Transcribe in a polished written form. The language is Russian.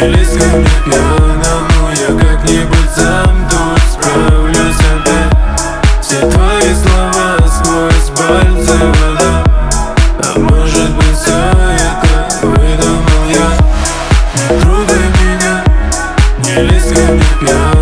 Не лезь ко мне пьяному, я как-нибудь сам тут справлюсь опять. Все твои слова сквозь пальцы вода. А может быть все это выдумал я. Не трогай меня, не лезь ко мне пьяным.